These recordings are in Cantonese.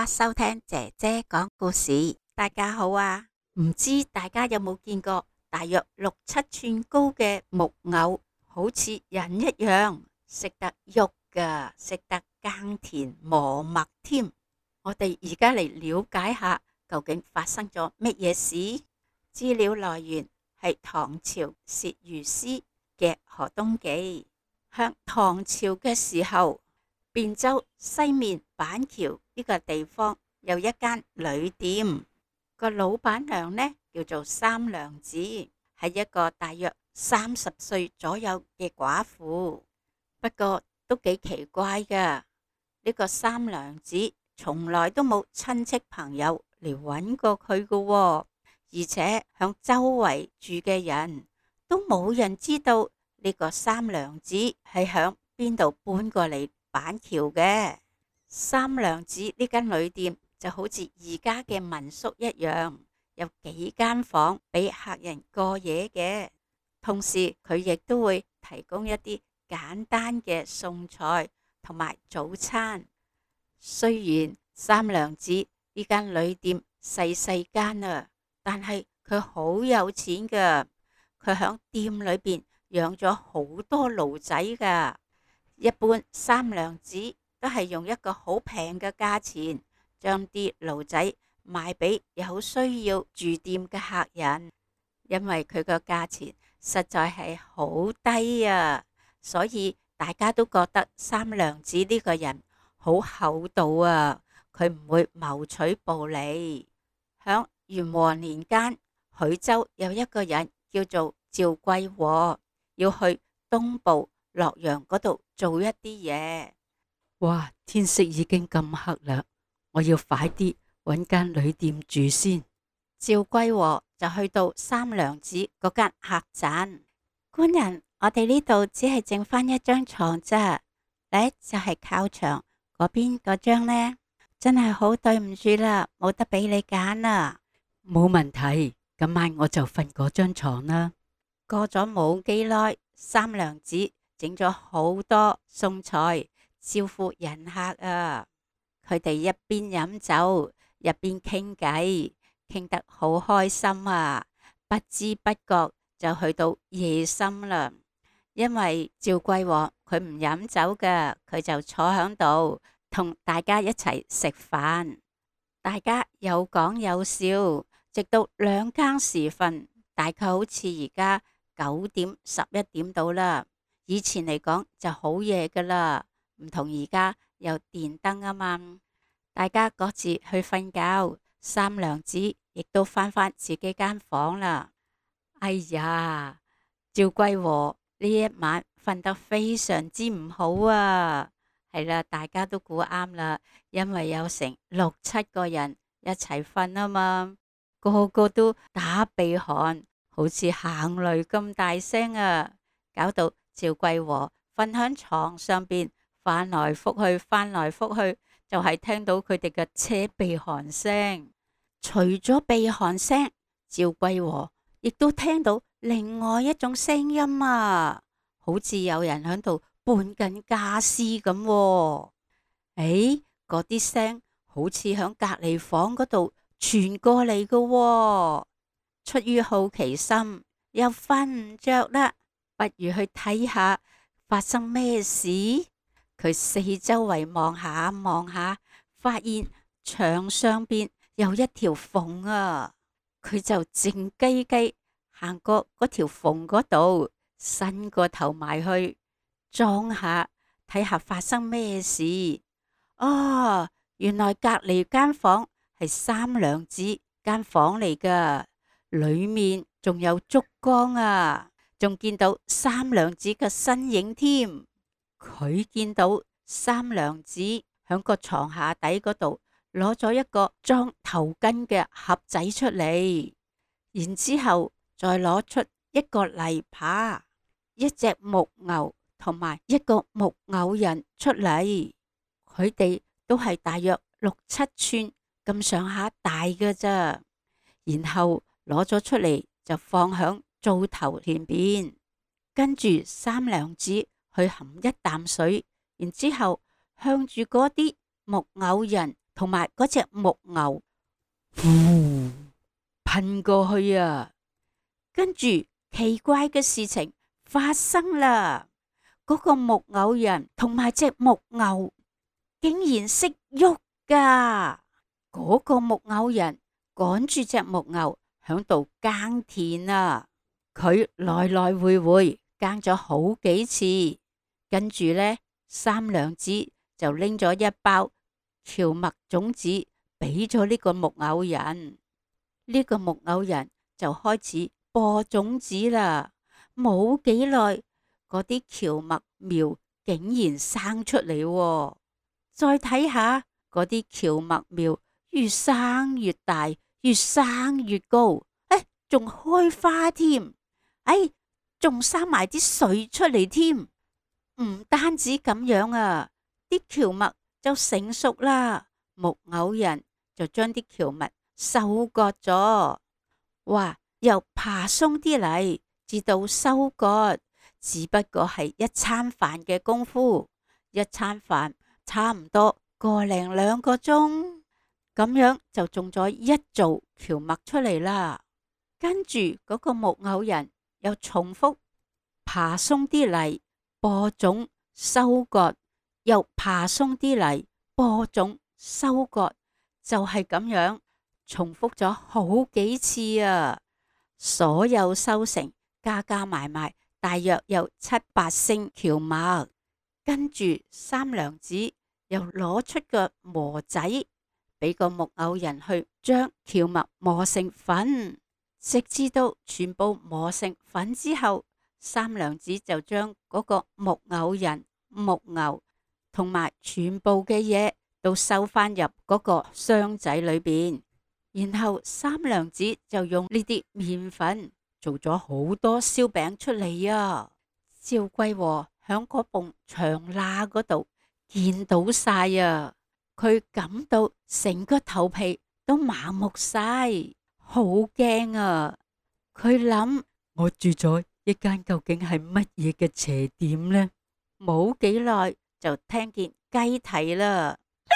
家收聽姐姐講故事。大家好啊，唔知大家有冇見過大約6-7寸高嘅木偶，好似人一樣，識得喐㗎，識得耕田磨麥添。我哋而家嚟了解下究竟發生咗乜嘢事。資料來源係唐朝薛御史嘅《河東記》。向唐朝嘅時候，汴州西面板橋呢個地方有一間旅店，個老闆娘呢叫做三娘子，係一個大約30歲左右嘅寡婦。不過都幾奇怪噶，呢個三娘子從來都冇親戚朋友嚟搵過佢噶，而且向周圍住嘅人都冇人知道呢個三娘子係響邊度搬過嚟板橋嘅。三娘子呢間旅店就好似而家嘅民宿一樣，有幾間房俾客人過夜嘅，同時佢亦都會提供一啲簡單嘅餸菜同埋早餐。雖然三娘子呢間旅店細細間啊，但係佢好有錢噶，佢響店裏邊養咗好多驢仔噶。一般三娘子都係用一個好平嘅價錢將啲驢仔賣俾有需要住店嘅客人，因為佢個價錢實在係好低啊，所以大家都覺得三娘子呢個人好厚道啊，佢唔會謀取暴利。響元和年間，許州有一個人叫做趙貴和，要去東部洛陽嗰度做一啲嘢。 哇！天色已經咁黑啦，我要快啲搵間旅店住先。 趙貴和就去到三娘子嗰間客棧，官人，我哋呢度只係剩翻一張床咋，呢就係靠牆嗰邊嗰張呢，真係好對唔住啦，冇得俾你揀啦。 冇問題，今晚我就瞓嗰張床啦。 過咗冇幾耐，三娘子整咗好多餸菜招呼人客啊！佢哋一邊飲酒一邊傾偈，傾得好開心啊！不知不覺就去到夜深啦。因為趙貴和佢唔飲酒㗎，佢就坐響度同大家一齊食飯，大家有講有笑，直到2更時分，大概好似而家9點11點到啦。以前嚟講就好夜噶啦，唔同而家有電燈啊嘛。大家各自去瞓覺，三娘子亦都返自己間房啦。哎呀，趙貴和呢一晚瞓得非常之唔好啊。係啦，大家都估啱啦，因為有成6-7個人一齊瞓啊嘛，個個都打鼻鼾，好似行雷咁大聲啊，搞到趙貴和瞓響床上邊翻來覆去，就係聽到佢哋嘅扯鼻鼾聲。除咗鼻鼾聲，趙貴和亦都聽到另外一種聲音啊，好似有人喺度搬緊家私咁。嗰啲聲好似響隔籬房嗰度傳過嚟嘅。出於好奇心，又瞓唔着啦，不如去睇下發生咩事。佢四周圍望下，發現牆上邊有一條縫啊，佢就靜雞雞行過嗰條縫嗰度，伸個頭埋去裝下，睇下發生咩事。哦，原來隔籬間房係三娘子間房嚟噶，裏面仲有燭光啊，仲見到三娘子嘅身影添。佢見到三娘子響個床下底嗰度攞咗一個裝頭巾嘅盒仔出嚟，然之後再攞出一個泥耙、一隻木牛同埋一個木偶人出嚟。佢哋都係大約6-7寸咁上下大嘅咋，然後攞咗出嚟就放響灶頭前邊，跟住三娘子去含一啖水，然之後向住嗰啲木偶人同埋嗰隻木牛， 呼，噴過去啊！ 跟住奇怪嘅事情發生啦，嗰個木偶人同埋隻木牛竟然識喐噶。嗰個木偶人趕住隻木牛響度耕田啊，佢來來回回耕咗好幾次，跟住呢，三娘子就拎咗一包蕎麥種子俾咗呢個木偶人，呢個木偶人就開始播種子啦。冇幾耐，嗰啲蕎麥苗竟然生出嚟喎。再睇下嗰啲蕎麥苗，越生越大，越生越高，仲開花添，仲生埋啲穗出嚟添。唔單止咁樣啊，啲蕎麥就成熟啦，木偶人就將啲蕎麥收割咗。哇，由爬鬆啲嚟至到收割，只不過係一餐飯嘅功夫，一餐飯差唔多個零2個鐘，咁樣就種咗一造蕎麥出嚟啦。跟住嗰個木偶人又重複爬鬆啲嚟播種收割，又爬鬆啲嚟播種收割，就係咁樣重複咗好幾次啊！所有收成加加埋埋，大約有7、8升蕎麥。跟住三娘子又攞出個磨仔，俾個木偶人去將蕎麥磨成粉，直至到全部磨成粉之後，三娘子就將嗰個木偶人、木牛同埋全部嘅嘢都收翻入嗰個箱仔裏邊。然後三娘子就用呢啲麵粉做咗好多燒餅出嚟啊！趙貴和響嗰埲牆罅嗰度見到晒啊，佢感到成個頭皮都麻木晒，好驚啊！佢諗， 我住咗一間究竟係乜嘢嘅邪店呢？ 冇幾耐就聽見雞啼啦。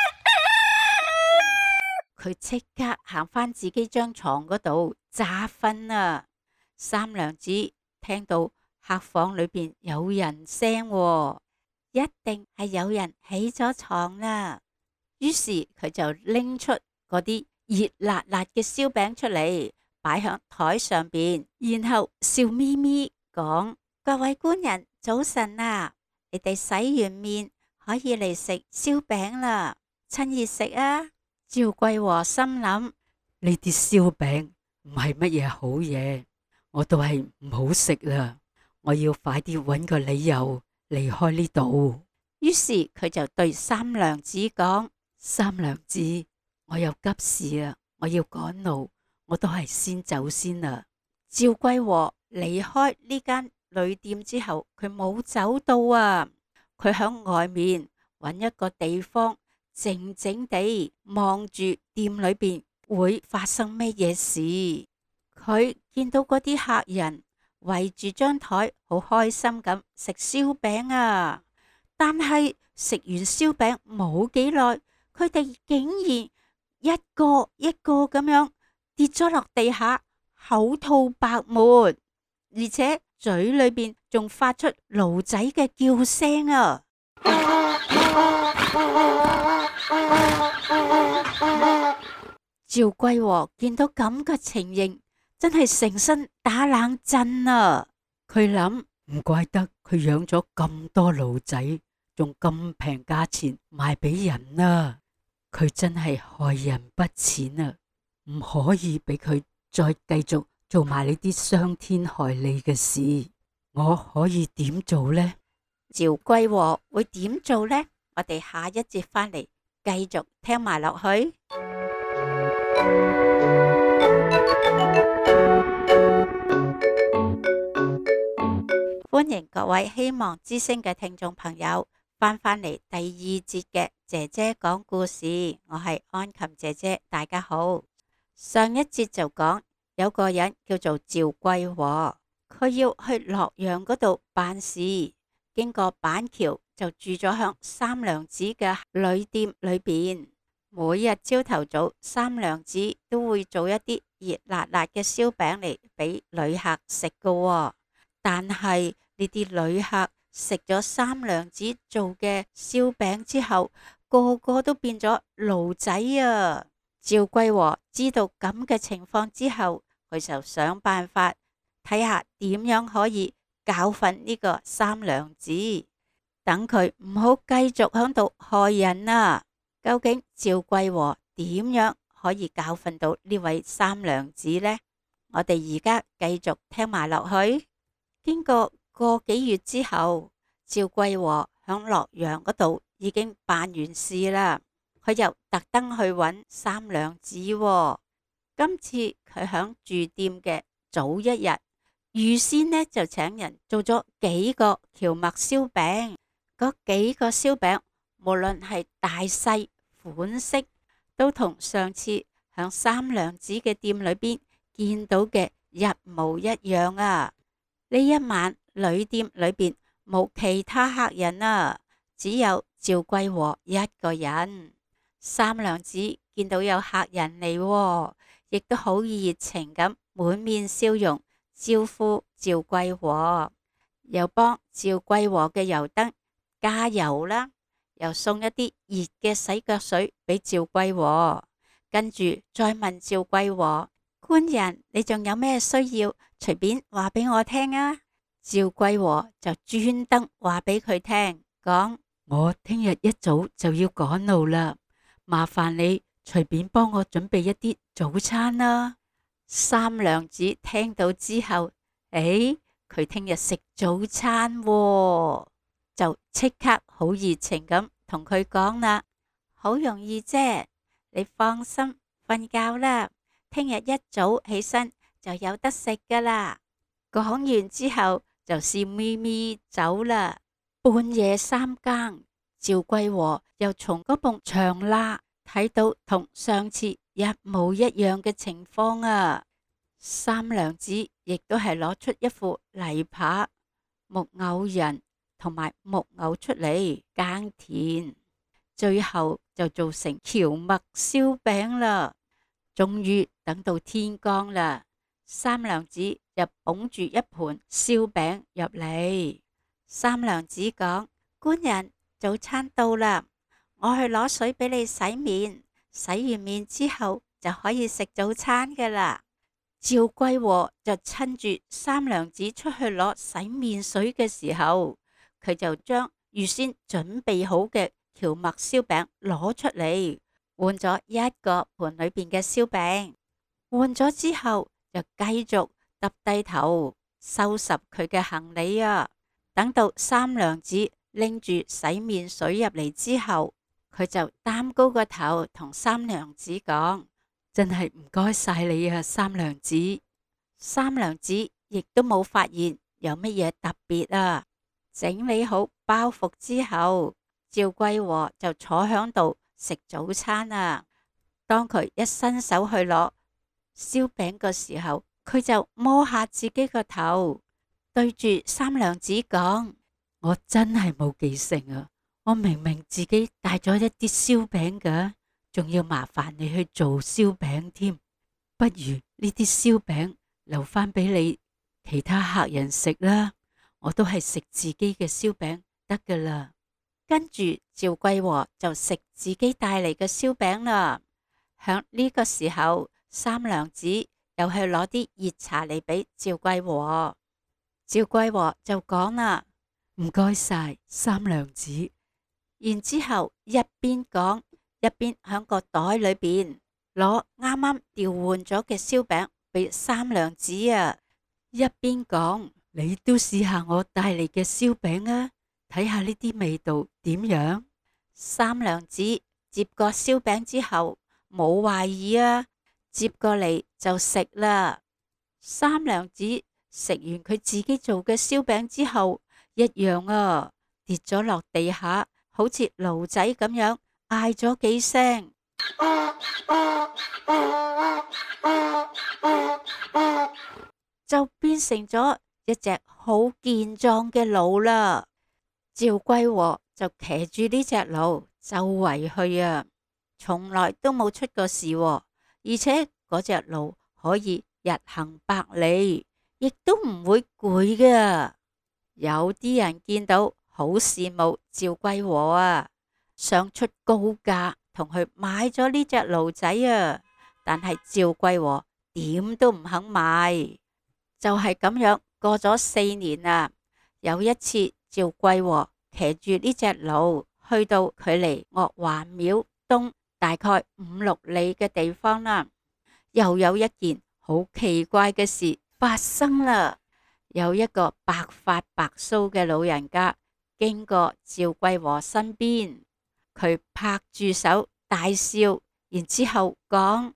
佢即刻行返自己張床嗰度詐瞓啊！三娘子聽到客房裏邊有人聲喎，一定係有人起咗床啦。於是佢就拎出嗰啲熱辣辣嘅燒餅出嚟，擺響台上邊，然後笑眯眯講：各位官人早晨啊，你哋洗完面可以嚟食燒餅啦，趁熱食啊！趙貴和心諗， 呢啲燒餅唔係乜嘢好嘢，我都係唔好食啦。我要快啲搵個理由離開呢度。 於是佢就對三娘子講： 三娘子，我有急事啊，我要趕路，我都係先走先啦。 趙貴和離開呢間旅店之後，佢冇走到啊，佢響外面搵一個地方，靜靜地望住店裏邊會發生咩嘢事。佢見到嗰啲客人圍住張台，好開心咁食燒餅啊！但係食完燒餅冇幾耐，佢哋竟然一個一個咁樣跌咗落地下，口吐白沫，而且嘴裏邊仲發出驢仔嘅叫聲啊！趙貴和見到咁嘅情形，真係成身打冷震啊！佢諗， 唔怪得佢養咗咁多驢仔，仲咁平價錢賣俾人啊！佢真係害人不淺啊！唔可以俾佢再繼續做埋呢啲傷天害理嘅事。我可以點做呢？ 趙貴和會點做呢？我哋下一節翻嚟繼續聽埋落去。歡迎各位希望之聲嘅聽眾朋友翻嚟第2節嘅姐姐講故事，我係安琴姐姐，大家好。上一節就講有個人叫做趙貴和，佢要去洛陽嗰度辦事，經過板橋就住咗響三娘子嘅旅店裏邊。 每日朝頭早，三娘子都會做一啲熱辣辣嘅燒餅嚟俾旅客食㗎喎。但係呢啲旅客食咗三娘子做嘅燒餅之後，個個都變咗驢仔啊！趙貴和知道咁嘅情況之後，佢就想辦法睇下點樣可以教訓呢個三娘子，等佢唔好繼續響度害人啊！究竟趙貴和點樣可以教訓到呢位三娘子呢？我哋而家繼續聽埋落去。經過個幾月之後，趙貴和響洛陽嗰度已經辦完事啦。佢又特登去揾三娘子喎。今次佢響住店嘅早一日，預先呢就請人做咗幾個蕎麥燒餅。嗰幾個燒餅無論係大細款式，都同上次響三娘子嘅店裏邊見到嘅一模一樣啊！呢一晚旅店裏邊冇其他客人啊，只有趙貴和一個人。三娘子見到有客人嚟喎，亦都好熱情咁滿面笑容招呼趙貴和，又幫趙貴和嘅油燈加油啦，又送一啲熱嘅洗腳水俾趙貴和，跟住再問趙貴和：官人，你仲有咩需要，隨便話俾我聽啊！趙貴和就專登話俾佢聽，講： 我聽日一早就要趕路啦，麻煩你隨便幫我準備一啲早餐啦。 三娘子聽到之後，佢聽日食早餐喎，就即刻好熱情咁同佢講啦：好容易啫，你放心瞓覺啦，聽日一早起身就有得食噶啦。講完之後就笑眯眯走啦。半夜三更，趙貴和又從嗰埲牆罅睇到同上次一模一樣嘅情況啊！三娘子亦都係攞出一副泥耙、木偶人同埋木偶出嚟耕田，最後就做成蕎麥燒餅啦。終於等到天光啦，三娘子就捧住一盤燒餅入嚟。三娘子講：官人，早餐到啦，我去攞水俾你洗面，洗完面之後就可以食早餐噶啦。趙貴和就趁住三娘子出去攞洗面水嘅時候，佢就將預先準備好嘅蕎麥燒餅攞出嚟，換咗一個盤裏邊嘅燒餅，換咗之後就繼續耷低頭收拾佢嘅行李啊。等到三娘子拎住洗面水入嚟之後，佢就擔高個頭同三娘子講： 真係唔該晒你啊，三娘子。 三娘子亦都冇發現有乜嘢特別啊。整理好包袱之後，趙貴和就坐響度食早餐啊。當佢一伸手去攞燒餅嘅時候，佢就摸下自己個頭，對住三娘子講： 我真係冇記性啊！我明明自己帶咗一啲燒餅㗎，仲要麻煩你去做燒餅添。不如呢啲燒餅留翻俾你其他客人食啦，我都係食自己嘅燒餅得噶啦。 跟住趙貴和就食自己帶嚟嘅燒餅啦。響呢個時候，三娘子又去攞啲熱茶嚟俾趙貴和。趙貴和就講啦： 唔該晒三娘子。 然之後一邊講一邊響個袋裏邊攞啱啱調換咗嘅燒餅俾三娘子啊，一邊講： 你都試下我帶嚟嘅燒餅啊，睇下呢啲味道點樣。 三娘子接過燒餅之後冇懷疑啊，接過嚟就食啦。三娘子食完佢自己做嘅燒餅之後，一樣啊，跌咗落地下，好似驢仔咁樣嗌咗幾聲，就變成咗一隻好健壯嘅驢啦。趙貴和就騎住呢隻驢周圍去啊， 從來都冇出過事喎，而且嗰隻驢可以日行百里，亦都唔會攰㗎。有啲人見到好羨慕趙貴和啊，想出高價同佢買咗呢隻驢仔啊，但係趙貴和點都唔肯買。就係咁樣過咗4年啊，有一次趙貴和騎住呢隻驢去到距離岳華廟東大概5-6里嘅地方啦，又有一件好奇怪嘅事發生啦。有一個白髮白鬚嘅老人家經過趙貴和身邊，佢拍住手大笑，然之後講：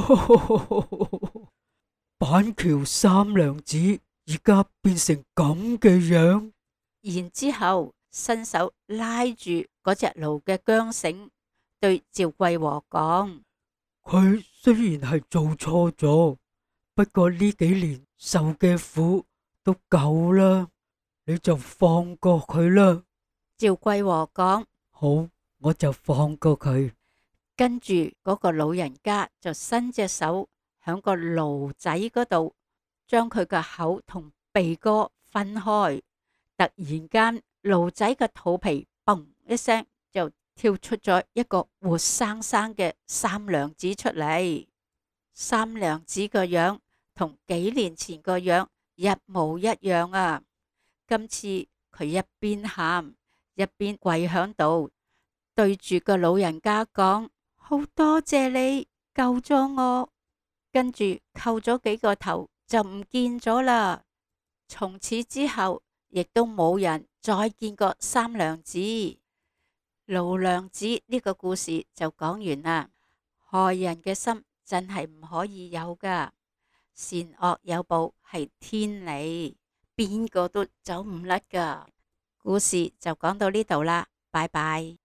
板橋三娘子而家變成咁嘅樣。 然之後伸手拉住嗰隻驢嘅韁繩，對趙貴和講： 佢雖然係做錯咗，不過呢幾年受嘅苦都夠啦，你就放過佢啦。 趙貴和講： 好，我就放過佢。 跟住嗰個老人家就伸隻手響個驢仔嗰度，將佢嘅口同鼻哥分開。突然間，驢仔嘅肚皮嘣一聲就跳出咗一個活生生嘅三娘子出嚟。三娘子個樣同幾年前個樣一模一樣啊！今次佢一邊喊一邊跪響度，對住個老人家講：好多謝你救咗我。跟住叩咗幾個頭就唔見咗啦。從此之後，亦都冇人再見過三娘子。老娘子呢個故事就講完啦。害人嘅心真係唔可以有㗎，善惡有報係天理，邊個都走唔甩㗎。故事就講到呢度啦，拜拜。